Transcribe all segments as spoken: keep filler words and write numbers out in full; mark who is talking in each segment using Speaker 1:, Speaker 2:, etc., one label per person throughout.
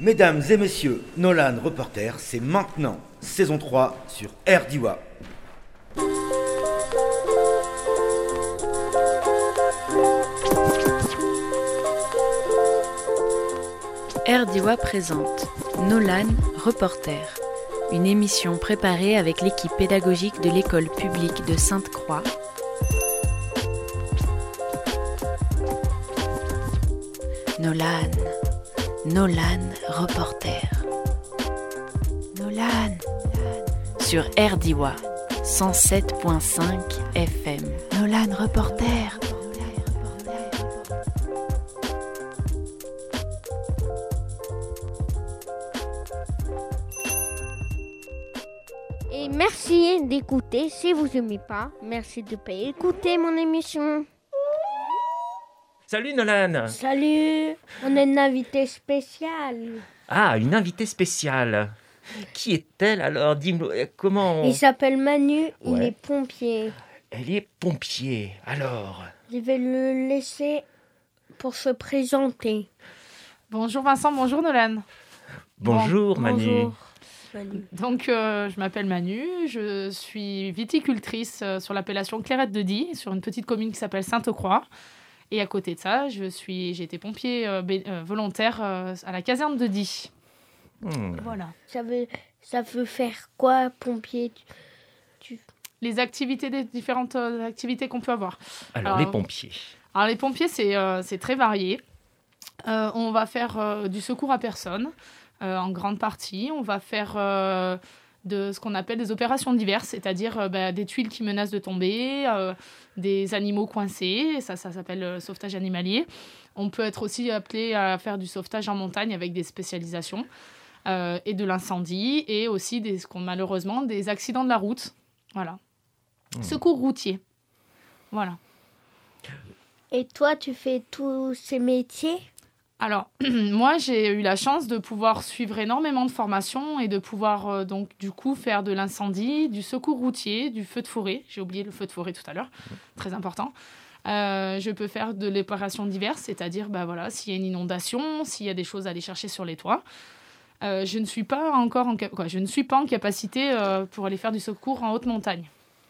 Speaker 1: Mesdames et messieurs, Nolan Reporter, c'est maintenant, saison trois sur R D I W A.
Speaker 2: R D I W A présente Nolan Reporter, une émission préparée avec l'équipe pédagogique de l'école publique de Sainte-Croix. Nolan, Nolan Reporter. Nolan, sur R D I W A, cent sept virgule cinq F M. Nolan Reporter.
Speaker 3: Et merci d'écouter. Si vous n'aimez pas, merci de pas écouter mon émission.
Speaker 4: Salut Nolan.
Speaker 3: Salut, on a une invitée spéciale.
Speaker 4: Ah, une invitée spéciale. Qui est-elle alors? Dis-moi, comment...
Speaker 3: Il s'appelle Manu, il
Speaker 4: Ouais.
Speaker 3: est pompier.
Speaker 4: Elle est pompier, alors...
Speaker 3: Je vais le laisser pour se présenter.
Speaker 5: Bonjour Vincent, bonjour Nolan.
Speaker 4: Bonjour Manu.
Speaker 3: Bonjour. Manu.
Speaker 5: Donc euh, je m'appelle Manu, je suis viticultrice euh, sur l'appellation Clairette de Die, sur une petite commune qui s'appelle Sainte-Croix. Et à côté de ça, je suis, j'ai été pompier euh, bé- euh, volontaire euh, à la caserne de Die.
Speaker 4: Hmm.
Speaker 5: Voilà.
Speaker 3: Ça veut, ça veut faire quoi, pompier? tu, tu...
Speaker 5: Les activités, des différentes euh, activités qu'on peut avoir.
Speaker 4: Alors,
Speaker 5: Alors,
Speaker 4: les pompiers.
Speaker 5: Alors les pompiers, c'est, euh, c'est très varié. Euh, on va faire euh, du secours à personne, euh, en grande partie. On va faire euh, de ce qu'on appelle des opérations diverses, c'est-à-dire euh, bah, des tuiles qui menacent de tomber, euh, des animaux coincés, ça, ça s'appelle le sauvetage animalier. On peut être aussi appelé à faire du sauvetage en montagne avec des spécialisations, euh, et de l'incendie, et aussi des, ce qu'on, malheureusement des accidents de la route. Voilà.
Speaker 4: Mmh.
Speaker 5: Secours routier. Voilà.
Speaker 3: Et toi, tu fais tous ces métiers?
Speaker 5: Alors, moi, j'ai eu la chance de pouvoir suivre énormément de formations et de pouvoir, euh, donc, du coup, faire de l'incendie, du secours routier, du feu de forêt. J'ai oublié le feu de forêt tout à l'heure, très important. Euh, je peux faire de l'opération diverse, c'est-à-dire, bah, voilà, s'il y a une inondation, s'il y a des choses à aller chercher sur les toits. Euh, je ne suis pas encore en, cap- quoi, je ne suis pas en capacité euh, pour aller faire du secours en haute montagne.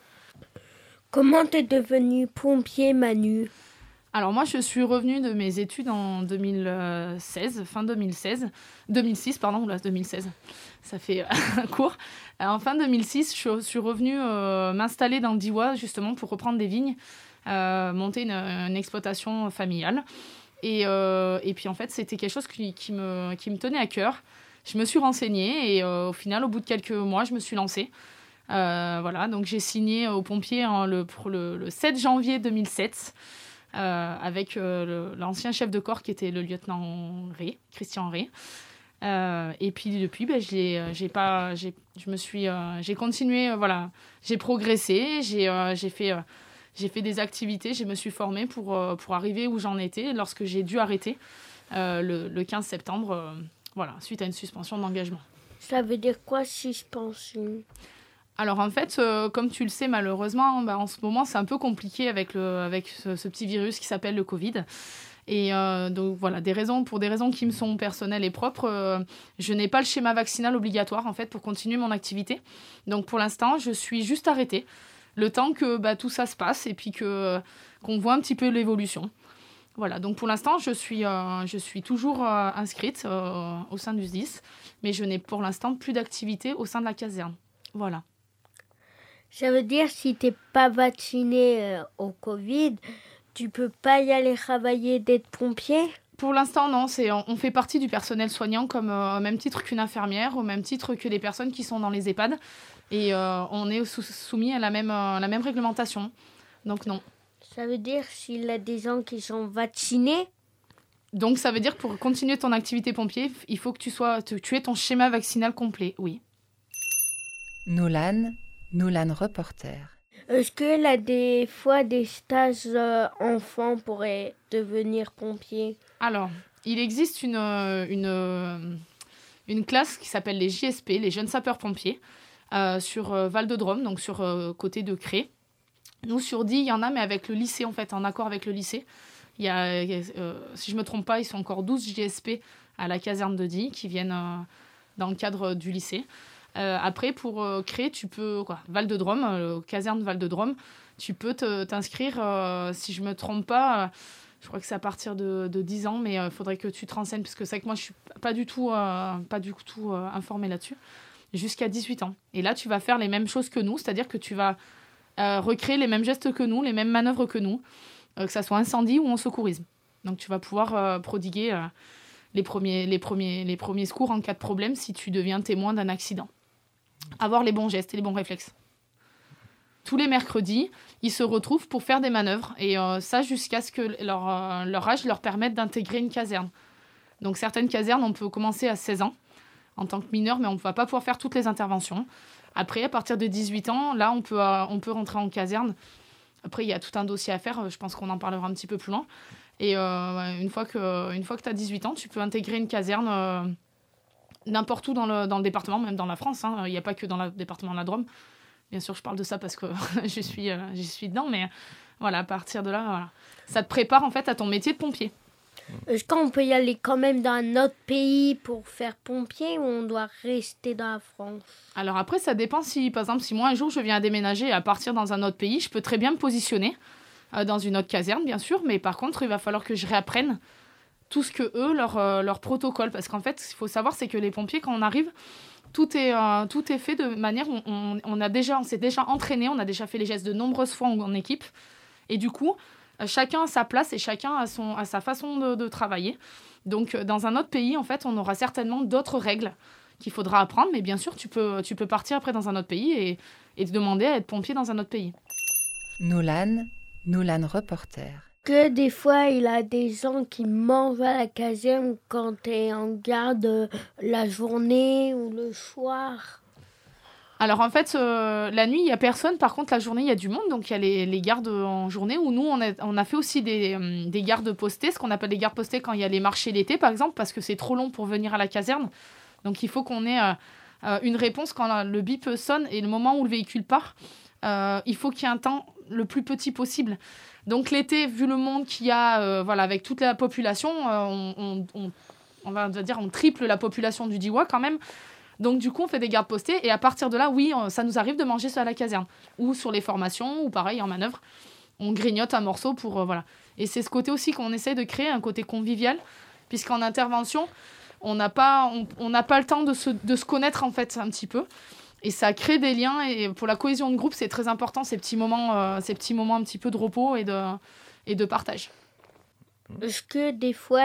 Speaker 3: Comment t'es devenu pompier, Manu?
Speaker 5: Alors moi, je suis revenue de mes études en deux mille seize, fin deux mille seize, deux mille six, pardon, là, deux mille seize, ça fait un court. En fin deux mille six, je suis revenue euh, m'installer dans le Diois, justement, pour reprendre des vignes, euh, monter une, une exploitation familiale. Et, euh, et puis, en fait, c'était quelque chose qui, qui, me, qui me tenait à cœur. Je me suis renseignée et euh, au final, au bout de quelques mois, je me suis lancée. Euh, voilà, donc j'ai signé aux pompiers hein, le, pour le, le sept janvier deux mille sept. Euh, avec euh, le, l'ancien chef de corps qui était le lieutenant Ré, Christian Ré. Euh, et puis depuis, ben, j'ai, j'ai pas, j'ai, je me suis, euh, j'ai continué, euh, voilà, j'ai progressé, j'ai, euh, j'ai, fait, euh, j'ai fait des activités, je me suis formée pour, euh, pour arriver où j'en étais lorsque j'ai dû arrêter euh, le, le quinze septembre, euh, voilà, suite à une suspension d'engagement.
Speaker 3: Ça veut dire quoi, suspension?
Speaker 5: Alors en fait, euh, comme tu le sais malheureusement, bah, en ce moment c'est un peu compliqué avec, le, avec ce, ce petit virus qui s'appelle le Covid. Et euh, donc voilà, des raisons, pour des raisons qui me sont personnelles et propres, euh, je n'ai pas le schéma vaccinal obligatoire en fait pour continuer mon activité. Donc pour l'instant, je suis juste arrêtée, le temps que bah, tout ça se passe et puis que, qu'on voit un petit peu l'évolution. Voilà, donc pour l'instant, je suis, euh, je suis toujours euh, inscrite euh, au sein du S D I S, mais je n'ai pour l'instant plus d'activité au sein de la caserne. Voilà.
Speaker 3: Ça veut dire si t'es pas vacciné euh, au Covid, tu peux pas y aller travailler d'être pompier?
Speaker 5: Pour l'instant, non. C'est, on, on fait partie du personnel soignant comme, euh, au même titre qu'une infirmière, au même titre que les personnes qui sont dans les EHPAD. Et euh, on est sous, soumis à la même, euh, la même réglementation. Donc non.
Speaker 3: Ça veut dire s'il y a des gens qui sont vaccinés?
Speaker 5: Donc ça veut dire que pour continuer ton activité pompier, il faut que tu, sois, tu, tu aies ton schéma vaccinal complet, oui.
Speaker 2: Nolan, Nolan Reporter.
Speaker 3: Est-ce qu'il y a des fois des stages euh, enfants pour euh, devenir pompier?
Speaker 5: Alors, il existe une, euh, une, euh, une classe qui s'appelle les J S P, les jeunes sapeurs-pompiers, euh, sur euh, Val-de-Drôme, donc sur euh, côté de Cré. Nous, sur Die, il y en a, mais avec le lycée, en fait, en accord avec le lycée. Il y a, euh, si je ne me trompe pas, ils sont encore douze J S P à la caserne de Die qui viennent euh, dans le cadre du lycée. Euh, après, pour euh, créer, tu peux... Quoi, Val de Drôme, euh, caserne Val de Drôme, tu peux te, t'inscrire, euh, si je ne me trompe pas... Euh, je crois que c'est à partir de, de dix ans, mais il euh, faudrait que tu te renseignes, parce que c'est vrai que moi, je ne suis pas du tout, euh, pas du tout euh, informée là-dessus. Jusqu'à dix-huit ans. Et là, tu vas faire les mêmes choses que nous, c'est-à-dire que tu vas euh, recréer les mêmes gestes que nous, les mêmes manœuvres que nous, euh, que ça soit incendie ou en secourisme. Donc, tu vas pouvoir euh, prodiguer euh, les, premiers, les, premiers, les premiers secours en cas de problème si tu deviens témoin d'un accident. Avoir les bons gestes et les bons réflexes. Tous les mercredis, ils se retrouvent pour faire des manœuvres. Et euh, ça, jusqu'à ce que leur, euh, leur âge leur permette d'intégrer une caserne. Donc, certaines casernes, on peut commencer à seize ans en tant que mineur, mais on ne va pas pouvoir faire toutes les interventions. Après, à partir de dix-huit ans, là, on peut, euh, on peut rentrer en caserne. Après, il y a tout un dossier à faire. Je pense qu'on en parlera un petit peu plus loin. Et euh, une fois que, une fois que tu as dix-huit ans, tu peux intégrer une caserne euh, n'importe où dans le, dans le département, même dans la France. Hein. Il n'y a pas que dans le département de la Drôme. Bien sûr, je parle de ça parce que je suis, euh, j'y suis dedans. Mais voilà, à partir de là, voilà. Ça te prépare en fait à ton métier de pompier.
Speaker 3: Est-ce qu'on peut y aller quand même dans un autre pays pour faire pompier ou on doit rester dans la France?
Speaker 5: Alors après, ça dépend si, par exemple, si moi un jour je viens à déménager et à partir dans un autre pays, je peux très bien me positionner euh, dans une autre caserne, bien sûr, mais par contre, il va falloir que je réapprenne tout ce que eux, leur, euh, leur protocole. Parce qu'en fait, ce qu'il faut savoir, c'est que les pompiers, quand on arrive, tout est, euh, tout est fait de manière où on, on, a déjà, on s'est déjà entraîné, on a déjà fait les gestes de nombreuses fois en, en équipe. Et du coup, chacun a sa place et chacun a, son, a sa façon de, de travailler. Donc, dans un autre pays, en fait, on aura certainement d'autres règles qu'il faudra apprendre. Mais bien sûr, tu peux, tu peux partir après dans un autre pays et, et te demander à être pompier dans un autre pays.
Speaker 2: Nolan, Nolan reporter.
Speaker 3: Que des fois, il y a des gens qui mangent à la caserne quand tu es en garde la journée ou le soir.
Speaker 5: Alors en fait, euh, la nuit, il n'y a personne. Par contre, la journée, il y a du monde. Donc il y a les, les gardes en journée où nous, on a, on a fait aussi des, euh, des gardes postés, ce qu'on appelle des gardes postés quand il y a les marchés l'été, par exemple, parce que c'est trop long pour venir à la caserne. Donc il faut qu'on ait euh, euh, une réponse quand la, le bip sonne et le moment où le véhicule part. Euh, il faut qu'il y ait un temps le plus petit possible. Donc l'été, vu le monde qu'il y a, euh, voilà, avec toute la population, euh, on, on, on, on va dire on triple la population du Diois quand même. Donc, du coup, on fait des gardes postés. Et à partir de là, oui, ça nous arrive de manger ça à la caserne. Ou sur les formations, ou pareil, en manœuvre. On grignote un morceau pour... Euh, voilà. Et c'est ce côté aussi qu'on essaie de créer, un côté convivial. Puisqu'en intervention, on n'a pas, on, on n'a pas le temps de se, de se connaître, en fait, un petit peu. Et ça crée des liens. Et pour la cohésion de groupe, c'est très important, ces petits moments, euh, ces petits moments un petit peu de repos et de, et de partage.
Speaker 3: Est-ce que des fois,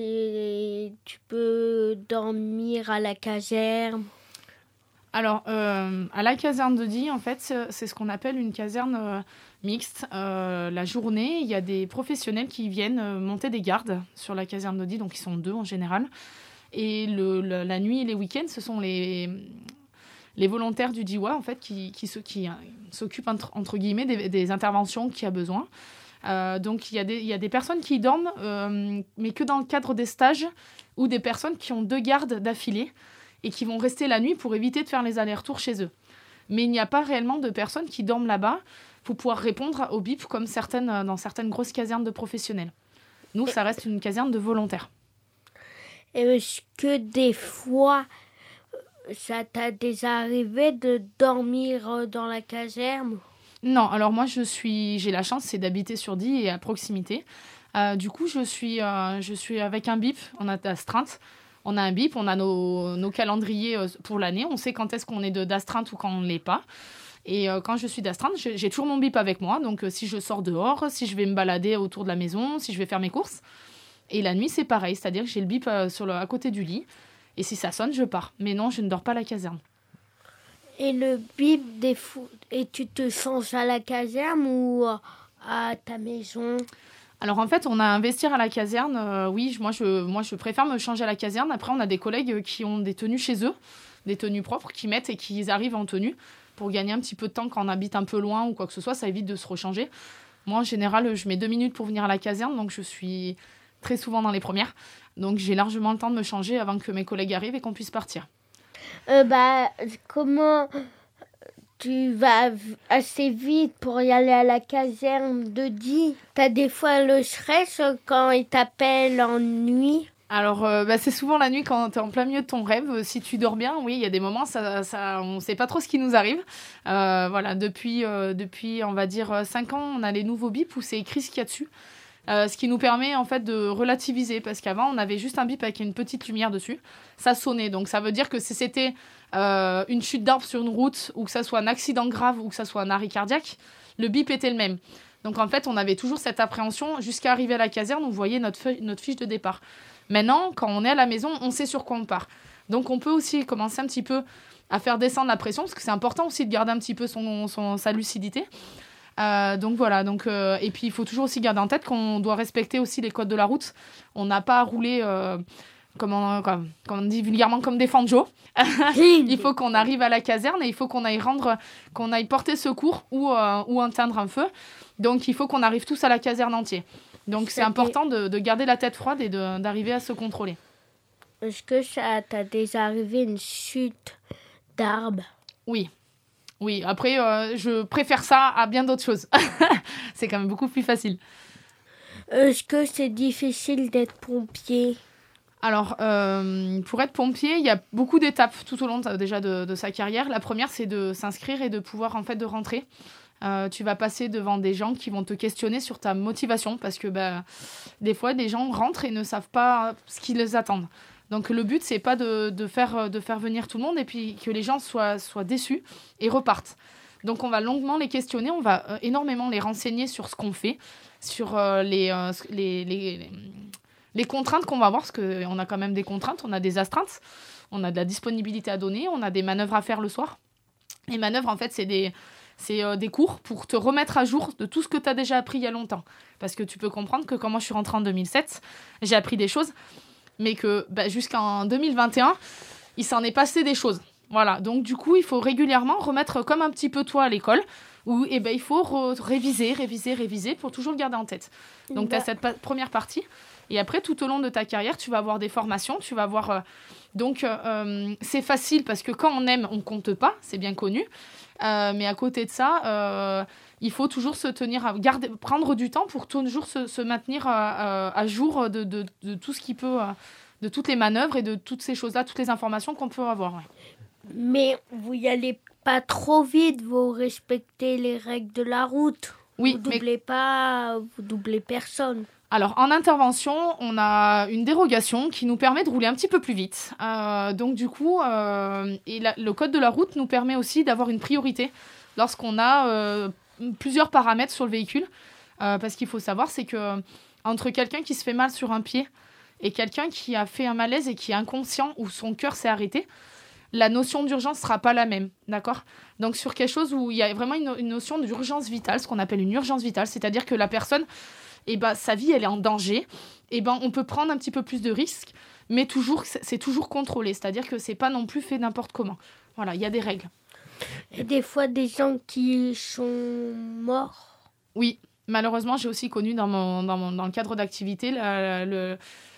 Speaker 3: tu peux dormir à la caserne?
Speaker 5: Alors, euh, à la caserne de Die, en fait, c'est ce qu'on appelle une caserne euh, mixte. Euh, la journée, il y a des professionnels qui viennent euh, monter des gardes sur la caserne de Die, donc ils sont deux en général. Et le, le, la nuit et les week-ends, ce sont les, les volontaires du Diois, en fait, qui, qui, qui, qui euh, s'occupent, entre, entre guillemets, des, des interventions qu'il y a besoin. Euh, donc il y, y a des personnes qui dorment, euh, mais que dans le cadre des stages, ou des personnes qui ont deux gardes d'affilée et qui vont rester la nuit pour éviter de faire les allers-retours chez eux. Mais il n'y a pas réellement de personnes qui dorment là-bas pour pouvoir répondre au bip comme certaines, dans certaines grosses casernes de professionnels. Nous, ça reste une caserne de volontaires.
Speaker 3: Est-ce que des fois, ça t'a déjà arrivé de dormir dans la caserne ?
Speaker 5: Non, alors moi, je suis, j'ai la chance, c'est d'habiter sur Die et à proximité. Euh, du coup, je suis, euh, je suis avec un bip, on a d'astreinte. On a un bip, on a nos, nos calendriers pour l'année. On sait quand est-ce qu'on est de, d'astreinte ou quand on ne l'est pas. Et euh, quand je suis d'astreinte, j'ai, j'ai toujours mon bip avec moi. Donc, euh, si je sors dehors, si je vais me balader autour de la maison, si je vais faire mes courses. Et la nuit, c'est pareil. C'est-à-dire que j'ai le bip euh, sur le, à côté du lit. Et si ça sonne, je pars. Mais non, je ne dors pas à la caserne.
Speaker 3: Et le bip, des fou... et tu te changes à la caserne ou à ta maison ?
Speaker 5: Alors en fait, on a un vestiaire à la caserne. Euh, oui, moi je, moi je préfère me changer à la caserne. Après, on a des collègues qui ont des tenues chez eux, des tenues propres, qui mettent et qui arrivent en tenue pour gagner un petit peu de temps quand on habite un peu loin ou quoi que ce soit. Ça évite de se rechanger. Moi, en général, je mets deux minutes pour venir à la caserne, donc je suis très souvent dans les premières. Donc j'ai largement le temps de me changer avant que mes collègues arrivent et qu'on puisse partir.
Speaker 3: Euh, bah, comment tu vas v- assez vite pour y aller à la caserne de dix. T'as des fois le stress quand ils t'appellent en nuit.
Speaker 5: Alors, euh, bah, c'est souvent la nuit quand tu es en plein milieu de ton rêve. Si tu dors bien, oui, il y a des moments, ça, ça, on ne sait pas trop ce qui nous arrive. Euh, voilà, depuis, euh, depuis, on va dire, cinq ans, on a les nouveaux bips où c'est écrit ce qu'il y a dessus. Euh, ce qui nous permet en fait de relativiser, parce qu'avant, on avait juste un bip avec une petite lumière dessus. Ça sonnait, donc ça veut dire que si c'était euh, une chute d'arbre sur une route, ou que ça soit un accident grave, ou que ça soit un arrêt cardiaque, le bip était le même. Donc en fait, on avait toujours cette appréhension jusqu'à arriver à la caserne où vous voyez notre, feuille, notre fiche de départ. Maintenant, quand on est à la maison, on sait sur quoi on part. Donc on peut aussi commencer un petit peu à faire descendre la pression, parce que c'est important aussi de garder un petit peu son, son, sa lucidité. Euh, donc voilà, donc, euh, et puis il faut toujours aussi garder en tête qu'on doit respecter aussi les codes de la route. On n'a pas à rouler, euh, comme, on, comme, comme on dit vulgairement, comme des fanjos. Il faut qu'on arrive à la caserne et il faut qu'on aille, rendre, qu'on aille porter secours ou, euh, ou éteindre un feu. Donc il faut qu'on arrive tous à la caserne entière. Donc c'est important de, de garder la tête froide et de, d'arriver à se contrôler.
Speaker 3: Est-ce que ça t'a déjà arrivé une chute d'arbre?
Speaker 5: Oui. Oui, après, euh, je préfère ça à bien d'autres choses. C'est quand même beaucoup plus facile.
Speaker 3: Est-ce que c'est difficile d'être pompier?
Speaker 5: Alors, euh, pour être pompier, il y a beaucoup d'étapes tout au long de, déjà de, de sa carrière. La première, c'est de s'inscrire et de pouvoir en fait de rentrer. Euh, tu vas passer devant des gens qui vont te questionner sur ta motivation parce que bah, des fois, des gens rentrent et ne savent pas ce qu'ils les attendent. Donc le but, c'est pas de, de, faire, de faire venir tout le monde et puis que les gens soient, soient déçus et repartent. Donc on va longuement les questionner, on va euh, énormément les renseigner sur ce qu'on fait, sur euh, les, euh, les, les, les, les contraintes qu'on va avoir, parce qu'on a quand même des contraintes, on a des astreintes, on a de la disponibilité à donner, on a des manœuvres à faire le soir. Les manœuvres, en fait, c'est des... C'est euh, des cours pour te remettre à jour de tout ce que tu as déjà appris il y a longtemps. Parce que tu peux comprendre que quand moi je suis rentrée en deux mille sept, j'ai appris des choses, mais que bah, jusqu'en deux mille vingt et un, il s'en est passé des choses. Voilà, donc du coup, il faut régulièrement remettre comme un petit peu toi à l'école, où eh ben, il faut re- réviser, réviser, réviser pour toujours le garder en tête. Donc bah. tu as cette pa- première partie, et après, tout au long de ta carrière, tu vas avoir des formations, tu vas avoir... Euh, donc, euh, c'est facile parce que quand on aime, on ne compte pas, c'est bien connu. Euh, mais à côté de ça, euh, il faut toujours se tenir à garder, prendre du temps pour toujours se, se maintenir à, à, à jour de, de, de tout ce qui peut, de toutes les manœuvres et de toutes ces choses-là, toutes les informations qu'on peut avoir. Ouais.
Speaker 3: Mais vous y allez pas trop vite, vous respectez les règles de la route.
Speaker 5: Oui,
Speaker 3: vous doublez
Speaker 5: mais...
Speaker 3: pas, vous doublez personne.
Speaker 5: Alors, en intervention, on a une dérogation qui nous permet de rouler un petit peu plus vite. Euh, donc, du coup, euh, et la, le code de la route nous permet aussi d'avoir une priorité lorsqu'on a euh, plusieurs paramètres sur le véhicule. Euh, parce qu'il faut savoir, c'est que entre quelqu'un qui se fait mal sur un pied et quelqu'un qui a fait un malaise et qui est inconscient ou son cœur s'est arrêté, la notion d'urgence ne sera pas la même, d'accord ? Donc, sur quelque chose où il y a vraiment une, une notion d'urgence vitale, ce qu'on appelle une urgence vitale, c'est-à-dire que la personne... Et ben, sa vie, elle est en danger. Et ben, on peut prendre un petit peu plus de risques, mais toujours, c'est toujours contrôlé. C'est-à-dire que c'est pas non plus fait n'importe comment. Voilà, il y a des règles.
Speaker 3: Et des fois, des gens qui sont morts.
Speaker 5: Oui, malheureusement, j'ai aussi connu dans, mon, dans, mon, dans le cadre d'activité, la, la, le...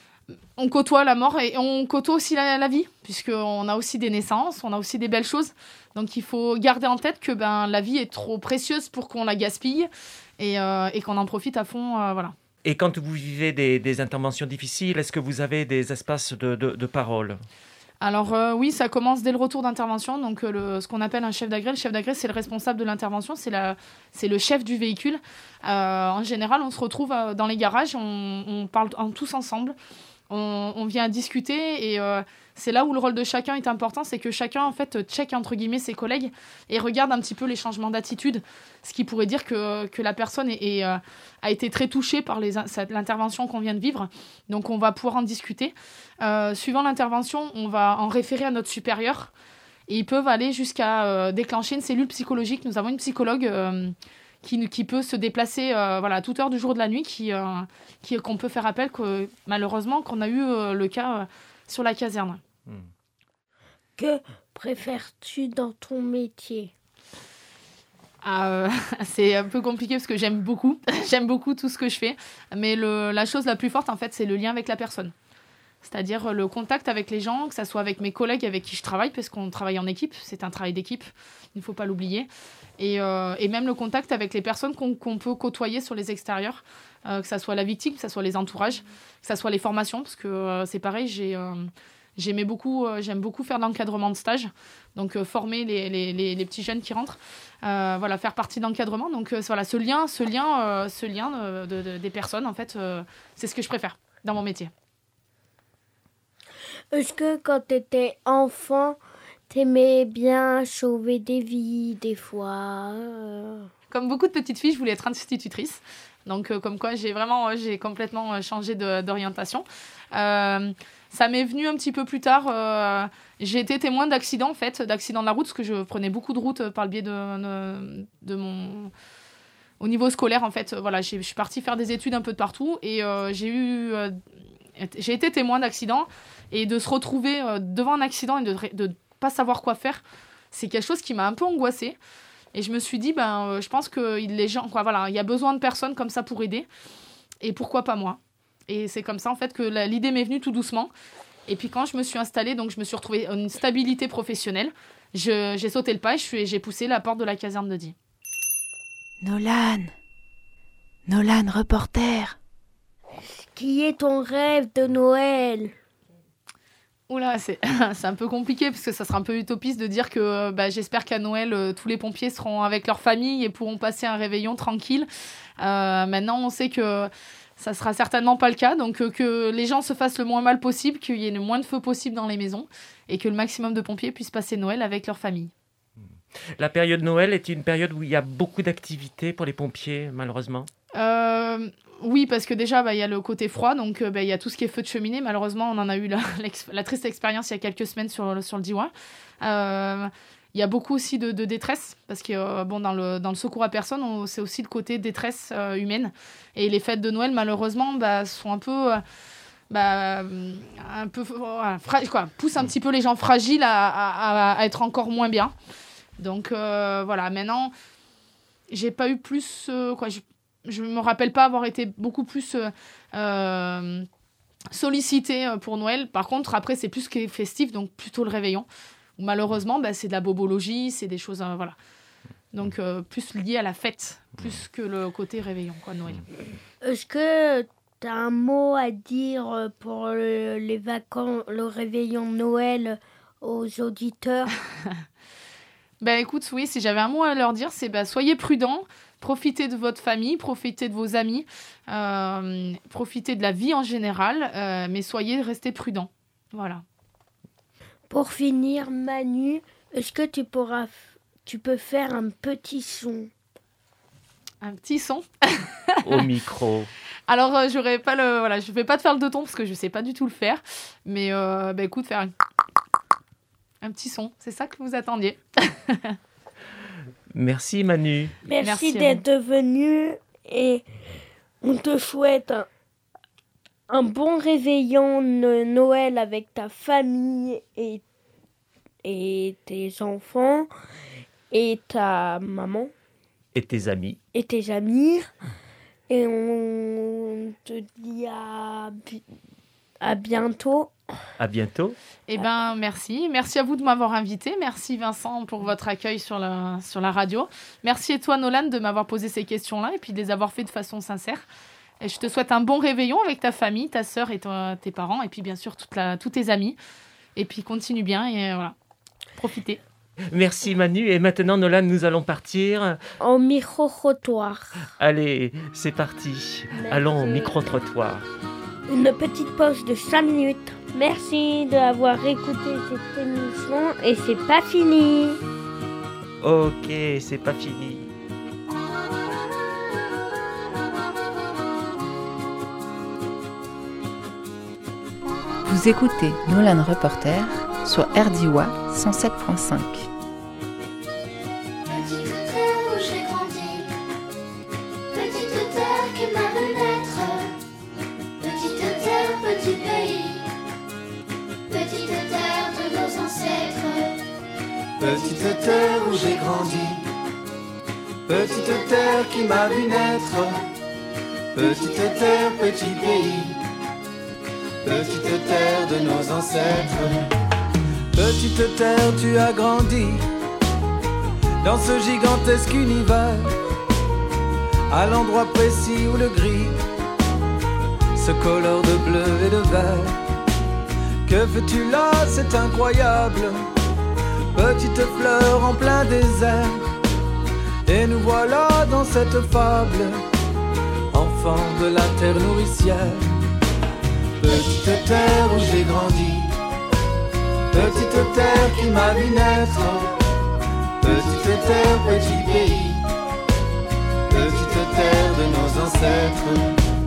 Speaker 5: on côtoie la mort et on côtoie aussi la, la vie, puisqu'on a aussi des naissances, on a aussi des belles choses. Donc, il faut garder en tête que ben, la vie est trop précieuse pour qu'on la gaspille. Et, euh, et qu'on en profite à fond, euh, voilà.
Speaker 4: Et quand vous vivez des, des interventions difficiles, est-ce que vous avez des espaces de, de, de parole ?
Speaker 5: Alors euh, oui, ça commence dès le retour d'intervention, donc euh, le, ce qu'on appelle un chef d'agrès. Le chef d'agrès, c'est le responsable de l'intervention, c'est, la, c'est le chef du véhicule. Euh, en général, on se retrouve euh, dans les garages, on, on parle en, tous ensemble, on, on vient discuter et... Euh, c'est là où le rôle de chacun est important, c'est que chacun, en fait, check, entre guillemets, ses collègues et regarde un petit peu les changements d'attitude, ce qui pourrait dire que, que la personne est, est, euh, a été très touchée par les, l'intervention qu'on vient de vivre. Donc, on va pouvoir en discuter. Euh, suivant l'intervention, on va en référer à notre supérieur et ils peuvent aller jusqu'à euh, déclencher une cellule psychologique. Nous avons une psychologue euh, qui, qui peut se déplacer euh, voilà, à toute heure du jour de la nuit, qui, euh, qui, qu'on peut faire appel, que, malheureusement, qu'on a eu euh, le cas... Euh, sur la caserne. Hmm.
Speaker 3: Que préfères-tu dans ton métier ?
Speaker 5: euh, C'est un peu compliqué parce que j'aime beaucoup. J'aime beaucoup tout ce que je fais. Mais le, la chose la plus forte, en fait, c'est le lien avec la personne. C'est-à-dire le contact avec les gens, que ce soit avec mes collègues avec qui je travaille, parce qu'on travaille en équipe, c'est un travail d'équipe, il ne faut pas l'oublier. Et, euh, et même le contact avec les personnes qu'on, qu'on peut côtoyer sur les extérieurs, euh, que ce soit la victime, que ce soit les entourages, que ce soit les formations, parce que euh, c'est pareil, j'ai, euh, j'aimais beaucoup, euh, j'aime beaucoup faire de l'encadrement de stage, donc euh, former les, les, les, les petits jeunes qui rentrent, euh, voilà, faire partie de l'encadrement. Donc euh, voilà, ce lien, ce lien, euh, ce lien de, de, de, des personnes, en fait, euh, c'est ce que je préfère dans mon métier.
Speaker 3: Est-ce que quand tu étais enfant, t'aimais bien sauver des vies, des fois euh...
Speaker 5: Comme beaucoup de petites filles, je voulais être institutrice. Donc, euh, comme quoi, j'ai vraiment euh, j'ai complètement changé de, d'orientation. Euh, ça m'est venu un petit peu plus tard. Euh, j'ai été témoin d'accidents, en fait, d'accidents de la route, parce que je prenais beaucoup de routes par le biais de, de, de mon... Au niveau scolaire, en fait, voilà, j'ai, je suis partie faire des études un peu de partout. Et euh, j'ai eu... Euh, j'ai été témoin d'accidents. Et de se retrouver euh, devant un accident et de ne pas savoir quoi faire, c'est quelque chose qui m'a un peu angoissée. Et je me suis dit, ben, euh, je pense que les gens, quoi, voilà, il y a besoin de personnes comme ça pour aider. Et pourquoi pas moi ? Et c'est comme ça, en fait, que la, l'idée m'est venue tout doucement. Et puis quand je me suis installée, donc je me suis retrouvée une stabilité professionnelle, je, j'ai sauté le pas et je suis, j'ai poussé la porte de la caserne de Die.
Speaker 2: Nolan Nolan, reporter.
Speaker 3: Qui est ton rêve de Noël ?
Speaker 5: Oula, c'est, c'est un peu compliqué parce que ça sera un peu utopiste de dire que bah, j'espère qu'à Noël, euh, tous les pompiers seront avec leur famille et pourront passer un réveillon tranquille. Euh, maintenant, on sait que ça sera certainement pas le cas, donc euh, que les gens se fassent le moins mal possible, qu'il y ait le moins de feu possible dans les maisons et que le maximum de pompiers puissent passer Noël avec leur famille.
Speaker 4: La période Noël est une période où il y a beaucoup d'activités pour les pompiers, malheureusement.
Speaker 5: Euh, oui, parce que déjà, bah, y a le côté froid, donc il bah, y a tout ce qui est feu de cheminée. Malheureusement, on en a eu la, la triste expérience il y a quelques semaines sur, sur le Diois. Il euh, y a beaucoup aussi de, de détresse, parce que euh, bon, dans, le, dans le secours à personne, on, c'est aussi le côté détresse euh, humaine. Et les fêtes de Noël, malheureusement, bah, sont un peu... Euh, bah, un peu euh, fra- quoi, poussent un petit peu les gens fragiles à, à, à être encore moins bien. Donc euh, voilà, maintenant, j'ai pas eu plus... Euh, quoi, je, je me rappelle pas avoir été beaucoup plus euh, euh, sollicitée pour Noël. Par contre, après, c'est plus que festif, donc plutôt le réveillon. Où malheureusement, bah, c'est de la bobologie, c'est des choses... Euh, voilà. Donc, euh, plus lié à la fête, plus que le côté réveillon, quoi, Noël.
Speaker 3: Est-ce que tu as un mot à dire pour le, les vacances, le réveillon de Noël aux auditeurs ?
Speaker 5: Ben écoute, oui, si j'avais un mot à leur dire, c'est ben, soyez prudents, profitez de votre famille, profitez de vos amis, euh, profitez de la vie en général, euh, mais soyez, restez prudents. Voilà.
Speaker 3: Pour finir, Manu, est-ce que tu pourras, tu peux faire un petit son ?
Speaker 5: Un petit son
Speaker 4: au micro.
Speaker 5: Alors, euh, j'aurais pas le, voilà, je vais pas te faire le deux tons parce que je sais pas du tout le faire, mais euh, ben écoute, faire un... Un petit son, c'est ça que vous attendiez.
Speaker 4: Merci Manu.
Speaker 3: Merci,
Speaker 5: Merci
Speaker 3: d'être venu et on te souhaite un, un bon réveillon de Noël avec ta famille et, et tes enfants et ta maman.
Speaker 4: Et tes amis.
Speaker 3: Et tes amis. Et on te dit à, à bientôt.
Speaker 4: À bientôt.
Speaker 5: Eh ben, merci. Merci à vous de m'avoir invité. Merci Vincent pour votre accueil sur la, sur la radio. Merci à toi Nolan de m'avoir posé ces questions-là et puis de les avoir fait de façon sincère. Et je te souhaite un bon réveillon avec ta famille, ta sœur et toi, tes parents et puis bien sûr toute la, tous tes amis. Et puis continue bien et euh, voilà, profitez.
Speaker 4: Merci Manu. Et maintenant Nolan, nous allons partir.
Speaker 3: Au micro-trottoir.
Speaker 4: Allez, c'est parti. Merci. Allons au micro-trottoir.
Speaker 3: Une petite pause de cinq minutes. Merci d'avoir écouté cette émission et c'est pas fini.
Speaker 4: Ok, c'est pas fini.
Speaker 2: Vous écoutez Nolan Reporter sur R D I W A cent sept virgule cinq.
Speaker 6: Petite terre où j'ai grandi, petite terre qui m'a vu naître, petite terre, petit pays, petite terre terre de nos ancêtres. Petite terre, tu as grandi dans ce gigantesque univers, à l'endroit précis où le gris se colore de bleu et de vert. Que fais-tu là, c'est incroyable, petite fleur en plein désert. Et nous voilà dans cette fable, enfants de la terre nourricière. Petite terre où j'ai grandi, petite terre qui m'a vu naître. Petite terre, petit pays, petite terre de nos ancêtres.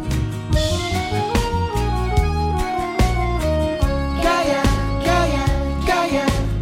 Speaker 6: Gaïa, Gaïa, Gaïa.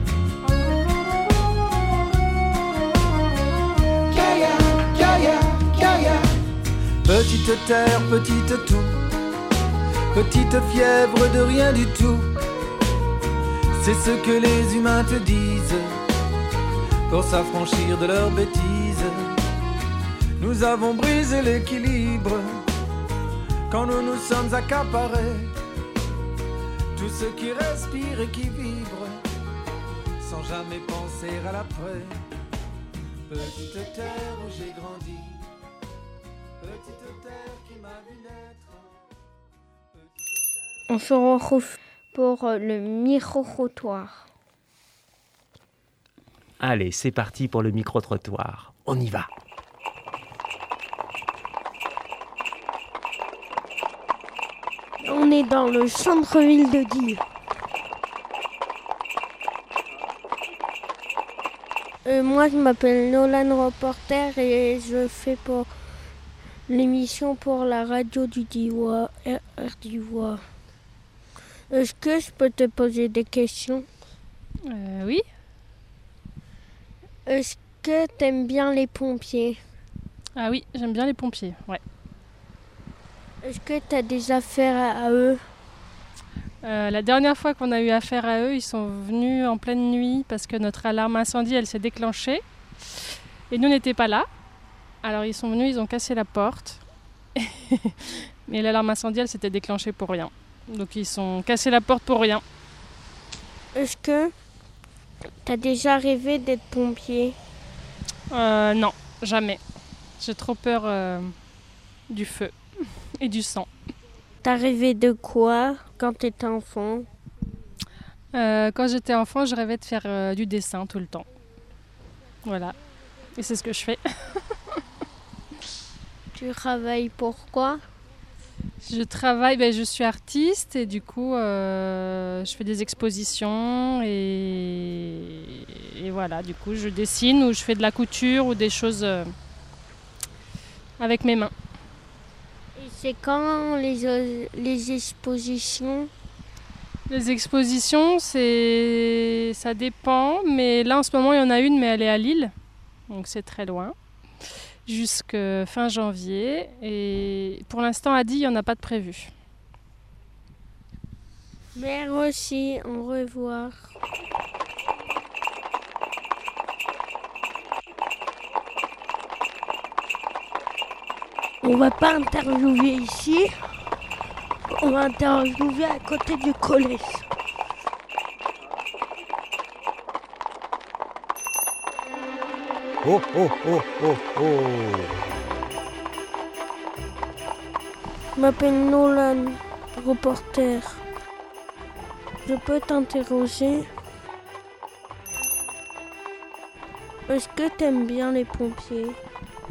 Speaker 6: Gaïa, Gaïa, Gaïa. Petite terre, petite tout, petite fièvre de rien du tout. C'est ce que les humains te disent pour s'affranchir de leurs bêtises. Nous avons brisé l'équilibre quand nous nous sommes accaparés tout ce qui respire et qui vibre sans jamais penser à l'après. Petite terre où j'ai grandi, petite terre qui m'a vu naître.
Speaker 3: On se retrouve pour le micro-trottoir.
Speaker 4: Allez, c'est parti pour le micro-trottoir. On y va.
Speaker 3: On est dans le centre-ville de Die. Euh, moi, je m'appelle Nolan Reporter et je fais pour l'émission pour la radio du Diois, R Diois. Est-ce que je peux te poser des questions ?
Speaker 7: Euh, oui.
Speaker 3: Est-ce que tu aimes bien les pompiers ?
Speaker 7: Ah oui, j'aime bien les pompiers, ouais.
Speaker 3: Est-ce que tu as des affaires à, à eux ?
Speaker 7: Euh, la dernière fois qu'on a eu affaire à eux, ils sont venus en pleine nuit parce que notre alarme incendie, elle s'est déclenchée. Et nous, on n'était pas là. Alors ils sont venus, ils ont cassé la porte. Mais l'alarme incendie, elle s'était déclenchée pour rien. Donc ils ont cassé la porte pour rien.
Speaker 3: Est-ce que tu as déjà rêvé d'être pompier ?
Speaker 7: Euh, non, jamais. J'ai trop peur euh, du feu et du sang.
Speaker 3: T'as rêvé de quoi quand tu étais enfant ?
Speaker 7: euh, Quand j'étais enfant, je rêvais de faire euh, du dessin tout le temps. Voilà. Et c'est ce que je fais.
Speaker 3: Tu travailles pour quoi ?
Speaker 7: Je travaille, ben, je suis artiste et du coup, euh, je fais des expositions et... et voilà, du coup, je dessine ou je fais de la couture ou des choses euh, avec mes mains.
Speaker 3: Et c'est quand les, les expositions ?
Speaker 7: Les expositions, c'est... ça dépend, mais là en ce moment, il y en a une, mais elle est à Lille, donc c'est très loin. Jusqu'à fin janvier. Et pour l'instant, à Die, il n'y en a pas de prévu.
Speaker 3: Merci, au revoir. On va pas interviewer ici. On va interviewer à côté du collège.
Speaker 1: Oh, oh, oh, oh, oh.
Speaker 3: Je m'appelle Nolan, reporter. Je peux t'interroger ? Est-ce que t'aimes bien les pompiers ?
Speaker 8: Pied ?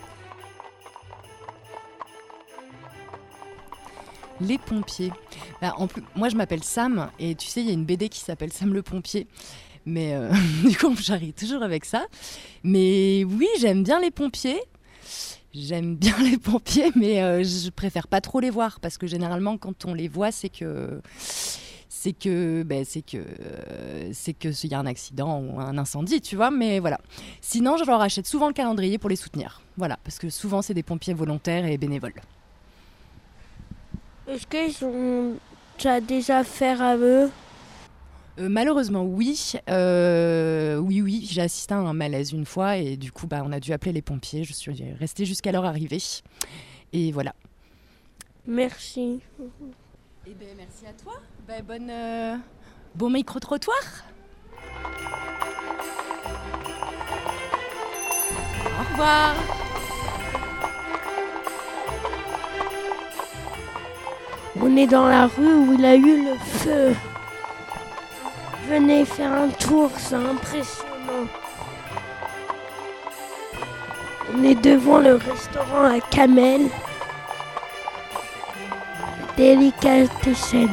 Speaker 8: Les pompiers. Bah, en plus, moi, je m'appelle Sam et tu sais, il y a une B D qui s'appelle Sam le pompier. Mais euh, du coup, j'arrive toujours avec ça. Mais oui, j'aime bien les pompiers. J'aime bien les pompiers, mais euh, je préfère pas trop les voir parce que généralement, quand on les voit, c'est que c'est que ben, c'est que euh, c'est que s'il y a un accident ou un incendie, tu vois. Mais voilà. Sinon, je leur achète souvent le calendrier pour les soutenir. Voilà, parce que souvent, c'est des pompiers volontaires et bénévoles.
Speaker 3: Est-ce qu'ils ont déjà des affaires à eux ?
Speaker 8: Euh, malheureusement, oui. Euh, oui, oui, j'ai assisté à un malaise une fois et du coup, bah, on a dû appeler les pompiers. Je suis restée jusqu'à leur arrivée. Et voilà.
Speaker 3: Merci.
Speaker 8: Eh ben merci à toi. Ben, bonne, euh, bon micro-trottoir. Au revoir.
Speaker 3: On est dans la rue où il a eu le feu. Venez faire un tour, c'est impressionnant. On est devant le restaurant à Kamel. Delicatessen.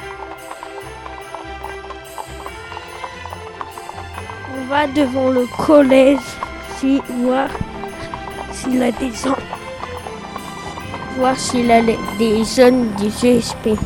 Speaker 3: On va devant le collège, si, voir s'il a des gens. Voir s'il a les- des jeunes du G S P.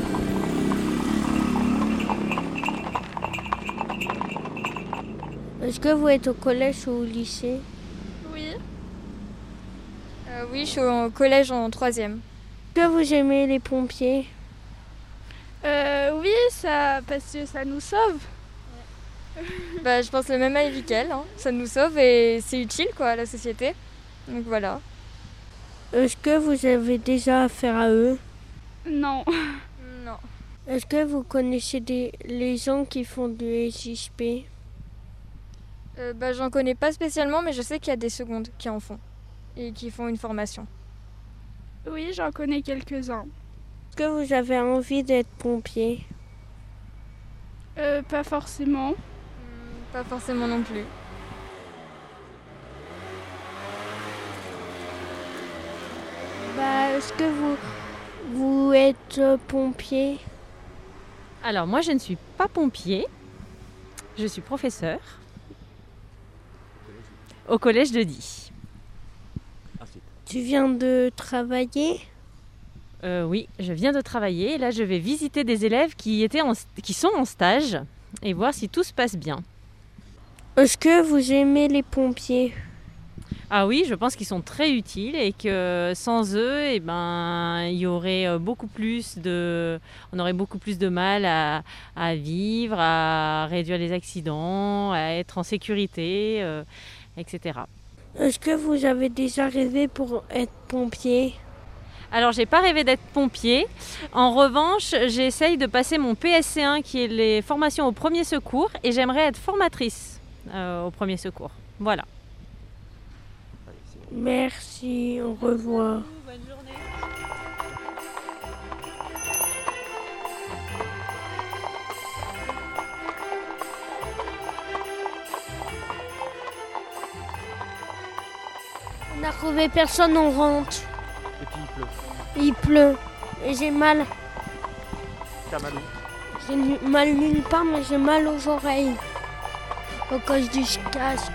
Speaker 3: Est-ce que vous êtes au collège ou au lycée?
Speaker 9: Oui. Euh, oui, je suis au collège en troisième.
Speaker 3: Est-ce que vous aimez les pompiers?
Speaker 10: Euh, oui, ça, parce que ça nous sauve.
Speaker 9: Bah, je pense le même avis qu'elle. Hein. Ça nous sauve et c'est utile quoi, à la société. Donc voilà.
Speaker 3: Est-ce que vous avez déjà affaire à eux?
Speaker 10: Non.
Speaker 9: Non.
Speaker 3: Est-ce que vous connaissez des, les gens qui font du S I P?
Speaker 9: Euh, bah, j'en connais pas spécialement, mais je sais qu'il y a des secondes qui en font et qui font une formation.
Speaker 10: Oui, j'en connais quelques-uns.
Speaker 3: Est-ce que vous avez envie d'être pompier?
Speaker 10: Euh, pas forcément.
Speaker 9: Hmm, pas forcément non plus.
Speaker 3: Bah, est-ce que vous, vous êtes euh, pompier?
Speaker 11: Alors moi je ne suis pas pompier, je suis professeur au collège de Die.
Speaker 3: Tu viens de travailler?
Speaker 11: Euh, oui, je viens de travailler. Là je vais visiter des élèves qui, étaient en, qui sont en stage et voir si tout se passe bien.
Speaker 3: Est-ce que vous aimez les pompiers?
Speaker 11: Ah oui, je pense qu'ils sont très utiles et que sans eux, eh ben, il y aurait beaucoup plus de, on aurait beaucoup plus de mal à, à vivre, à réduire les accidents, à être en sécurité, euh, et cetera.
Speaker 3: Est-ce que vous avez déjà rêvé pour être pompier?
Speaker 11: Alors, j'ai pas rêvé d'être pompier. En revanche, j'essaye de passer mon P S C un, qui est les formations au premier secours, et j'aimerais être formatrice euh, au premier secours. Voilà.
Speaker 3: Merci, au revoir.
Speaker 11: Bonne journée.
Speaker 3: On n'a trouvé personne, on rentre.
Speaker 4: Et puis il pleut.
Speaker 3: Il pleut. Et j'ai mal.
Speaker 4: T'as mal où?
Speaker 3: J'ai nu- mal nulle part, mais j'ai mal aux oreilles. À cause du casque.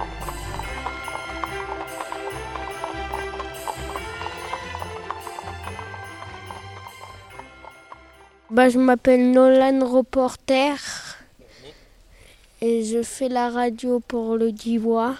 Speaker 3: Bah, je m'appelle Nolan Reporter. Et je fais la radio pour le Diois.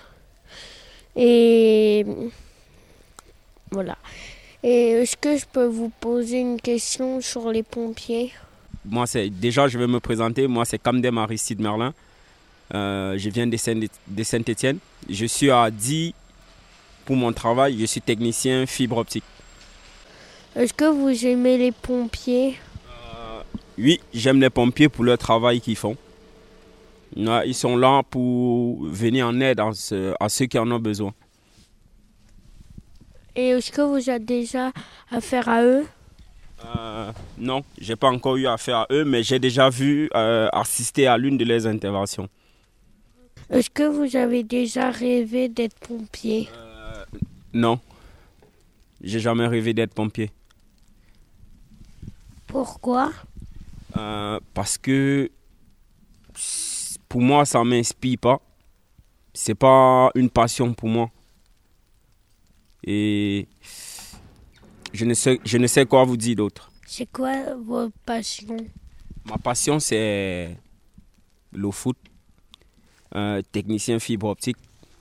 Speaker 3: Et voilà. Et est-ce que je peux vous poser une question sur les pompiers?
Speaker 12: Moi, c'est déjà, je vais me présenter. Moi, c'est Kamdem Aristide Merlin. Euh, je viens de Saint- de Saint-Étienne. Je suis à Die pour mon travail. Je suis technicien fibre optique.
Speaker 3: Est-ce que vous aimez les pompiers?
Speaker 12: Euh, oui, j'aime les pompiers pour le travail qu'ils font. Ils sont là pour venir en aide à, ce, à ceux qui en ont besoin.
Speaker 3: Et est-ce que vous avez déjà affaire à eux?
Speaker 12: Euh, non, je n'ai pas encore eu affaire à eux, mais j'ai déjà vu euh, assister à l'une de leurs interventions.
Speaker 3: Est-ce que vous avez déjà rêvé d'être pompier?
Speaker 12: euh, Non, j'ai jamais rêvé d'être pompier.
Speaker 3: Pourquoi?
Speaker 12: euh, Parce que pour moi, ça ne m'inspire pas. C'est pas une passion pour moi. Et je ne sais, je ne sais quoi vous dire d'autre.
Speaker 3: C'est quoi votre passion?
Speaker 12: Ma passion, c'est le foot, euh, technicien fibre optique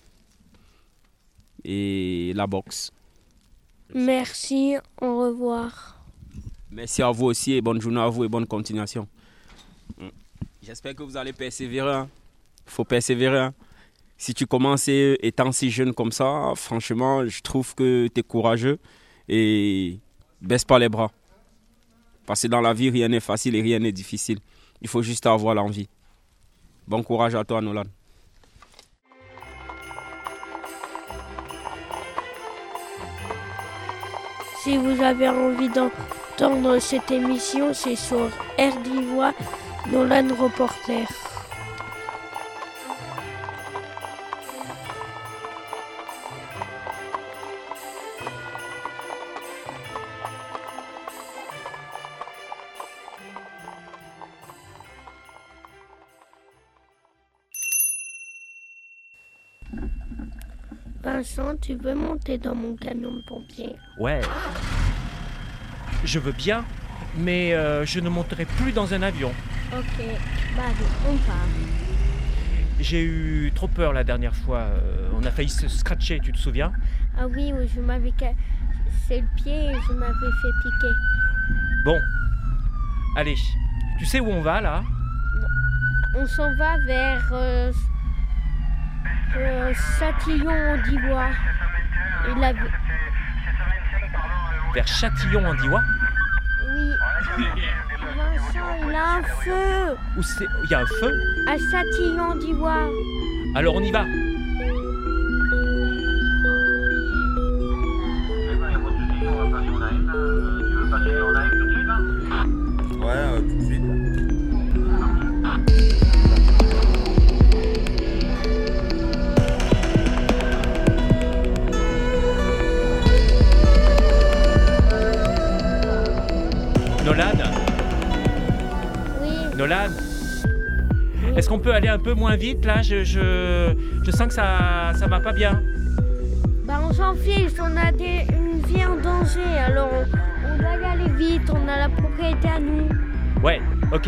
Speaker 12: et la boxe.
Speaker 3: Merci, au revoir.
Speaker 12: Merci à vous aussi et bonne journée à vous et bonne continuation. J'espère que vous allez persévérer. Il hein. faut persévérer. Hein. Si tu commences étant si jeune comme ça, franchement, je trouve que tu es courageux et baisse pas les bras. Parce que dans la vie, rien n'est facile et rien n'est difficile. Il faut juste avoir l'envie. Bon courage à toi, Nolan.
Speaker 3: Si vous avez envie d'entendre cette émission, c'est sur R D I W A, Nolan Reporter. Vincent, tu veux monter dans mon camion de pompier?
Speaker 4: Ouais. Je veux bien, mais euh, je ne monterai plus dans un avion.
Speaker 3: Ok, bah allez, on part.
Speaker 4: J'ai eu trop peur la dernière fois. Euh, on a failli se scratcher, tu te souviens?
Speaker 3: Ah oui, oui, je m'avais cassé le pied et je m'avais fait piquer.
Speaker 4: Bon, allez, tu sais où on va là?
Speaker 3: On s'en va vers euh, euh, Châtillon-en-Diois. Et la...
Speaker 4: Vers Châtillon-en-Diois?
Speaker 3: Oui. Vincent, il a un feu.
Speaker 4: Où c'est? Il y a un feu?
Speaker 3: À Châtillon-en-Diois.
Speaker 4: Alors on y va.
Speaker 1: Ouais, euh, tout de suite.
Speaker 4: Nolan?
Speaker 3: Oui.
Speaker 4: Nolan? Est-ce qu'on peut aller un peu moins vite là? Je, je, je sens que ça ça va pas bien.
Speaker 3: Bah on s'en fiche, on a des, une vie en danger, alors on, on doit y aller vite, on a la propriété à nous.
Speaker 4: Ouais, ok.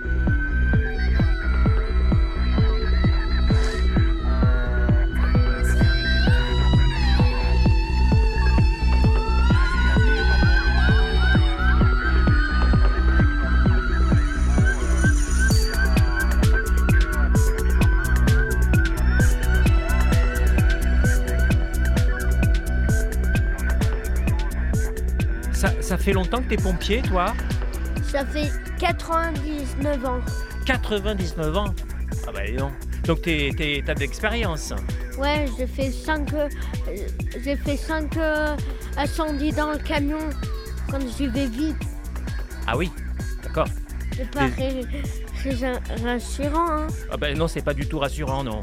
Speaker 4: Ça, ça fait longtemps que t'es pompier, toi?
Speaker 3: Ça fait quatre-vingt-dix-neuf ans.
Speaker 4: quatre-vingt-dix-neuf ans? Ah bah non. Donc t'es, t'es, t'as de l'expérience.
Speaker 3: Ouais, j'ai fait cinq, euh, j'ai fait cinq euh, incendies dans le camion quand j'y vais vite.
Speaker 4: Ah oui, d'accord.
Speaker 3: C'est pas
Speaker 4: Des-
Speaker 3: très, très rassurant, hein.
Speaker 4: Ah bah non, c'est pas du tout rassurant, non.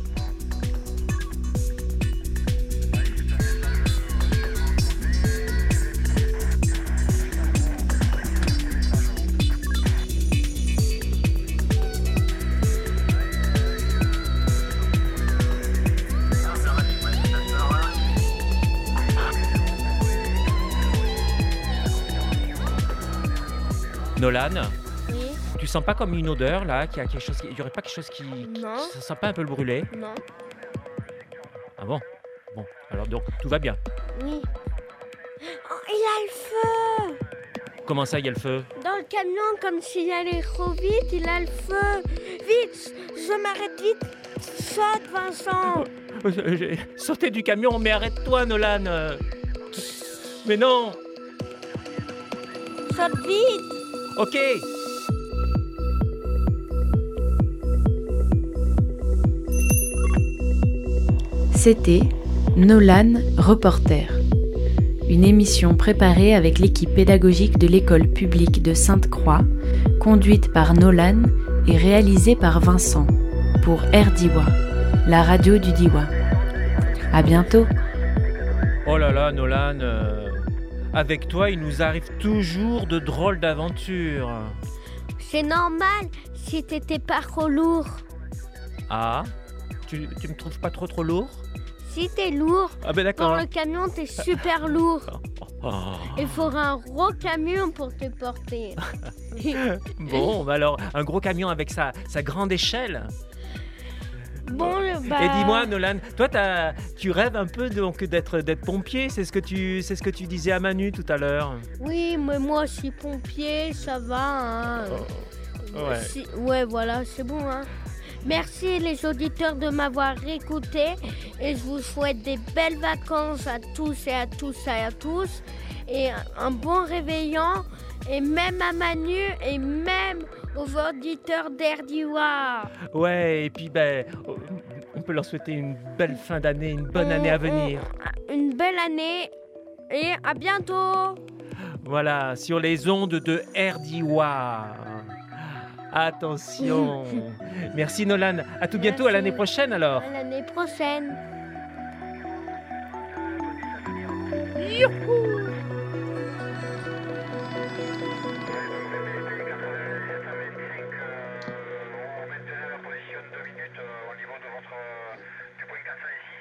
Speaker 4: Nolan,
Speaker 3: Oui.
Speaker 4: tu sens pas comme une odeur là, qu'il y a quelque chose, qui- il y aurait pas quelque chose qui, qui-
Speaker 3: Non.
Speaker 4: ça sent pas un peu le brûlé?
Speaker 3: Non.
Speaker 4: Ah bon? Bon, alors donc tout va bien.
Speaker 3: Oui. Oh, il a le feu.
Speaker 4: Comment ça, il y a le feu?
Speaker 3: Dans le camion, comme s'il allait trop vite, il a le feu. Vite, je m'arrête vite. Saute, Vincent.
Speaker 4: Euh, j'ai- Sortez du camion, mais arrête-toi, Nolan. Euh, Mais non.
Speaker 3: Saute vite.
Speaker 4: Ok.
Speaker 2: C'était Nolan Reporter, une émission préparée avec l'équipe pédagogique de l'école publique de Sainte-Croix, conduite par Nolan et réalisée par Vincent, pour R D I W A, la radio du Diois. À bientôt.
Speaker 4: Oh là là, Nolan. euh, Avec toi, il nous arrive toujours de drôles d'aventures.
Speaker 3: C'est normal si t'étais pas trop lourd.
Speaker 4: Ah, tu, tu me trouves pas trop trop lourd?
Speaker 3: Si t'es lourd,
Speaker 4: Ah ben d'accord.
Speaker 3: dans le camion, t'es super lourd.
Speaker 4: Oh.
Speaker 3: Il faudra un gros camion pour te porter.
Speaker 4: Bon, bah alors, un gros camion avec sa, sa grande échelle.
Speaker 3: Bon, le bah...
Speaker 4: Et dis-moi, Nolan, toi, t'as- tu rêves un peu donc d'être d'être pompier, c'est ce que tu c'est ce que tu disais à Manu tout à l'heure.
Speaker 3: Oui, mais moi, je suis pompier, ça va. Hein.
Speaker 4: Ouais.
Speaker 3: Si- ouais, voilà, c'est bon. Hein. Merci les auditeurs de m'avoir écouté et je vous souhaite des belles vacances à tous et à tous et à tous. et un bon réveillon, et même à Manu, et même aux auditeurs d'R D I W A.
Speaker 4: Ouais, et puis ben, on peut leur souhaiter une belle fin d'année, une bonne
Speaker 3: On-
Speaker 4: année à
Speaker 3: on-
Speaker 4: venir.
Speaker 3: Une belle année, et à bientôt.
Speaker 4: Voilà, sur les ondes de R D I W A. Attention. Merci Nolan. À tout bientôt, à l'année prochaine alors.
Speaker 3: À l'année prochaine.
Speaker 13: Au niveau de votre, du point quatre cent ici.